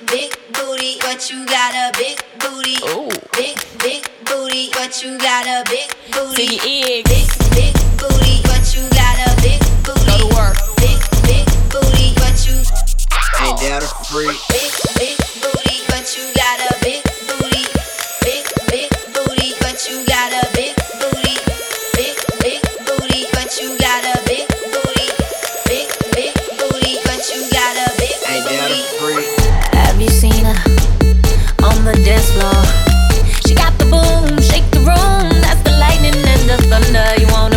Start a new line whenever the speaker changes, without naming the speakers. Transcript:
big booty, but you got a big booty.
Ooh.
Big booty, but you got a big booty.
See your egg.
Big booty, but